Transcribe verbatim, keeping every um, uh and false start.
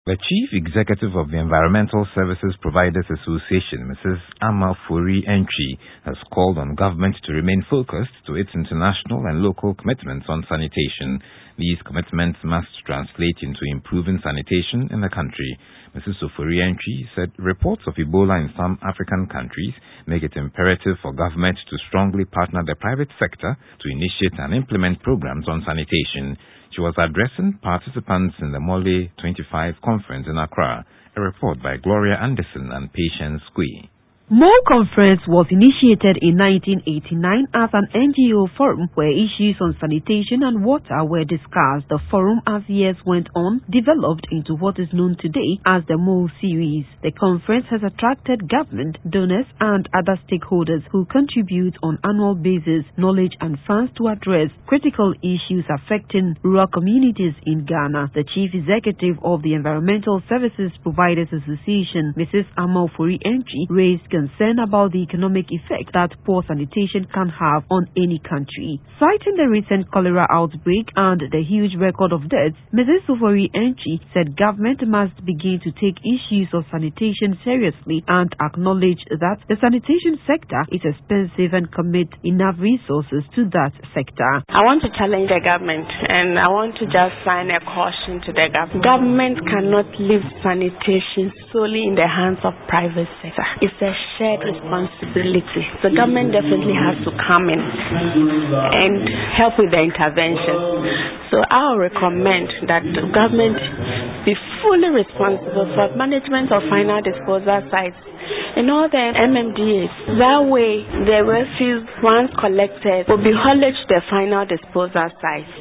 The Chief Executive of the Environmental Services Providers Association, Missus Amafori Entry, has called on government to remain focused to its international and local commitments on sanitation. These commitments must translate into improving sanitation in the country. Missus Ofori Entry said reports of Ebola in some African countries make it imperative for government to strongly partner the private sector to initiate and implement programs on sanitation. She was addressing participants in the Mole twenty-five conference in Accra. A report by Gloria Anderson and Patience Squee. Mole Conference was initiated in nineteen eighty-nine as an N G O forum where issues on sanitation and water were discussed. The forum, as years went on, developed into what is known today as the Mole Series. The conference has attracted government, donors, and other stakeholders who contribute on annual basis knowledge and funds to address critical issues affecting rural communities in Ghana. The Chief Executive of the Environmental Services Providers Association, Missus Amafori Entry, raised concern about the economic effect that poor sanitation can have on any country. Citing the recent cholera outbreak and the huge record of deaths, Missus Ofori Entry said government must begin to take issues of sanitation seriously and acknowledge that the sanitation sector is expensive and commit enough resources to that sector. I want to challenge the government and I want to just sign a caution to the government. Government cannot leave sanitation solely in the hands of private sector. It's a shared responsibility. The government definitely has to come in and help with the intervention. So I'll recommend that the government be fully responsible for management of final disposal sites in all the M M D As. That way, the refuse once collected will be hauled to the final disposal site.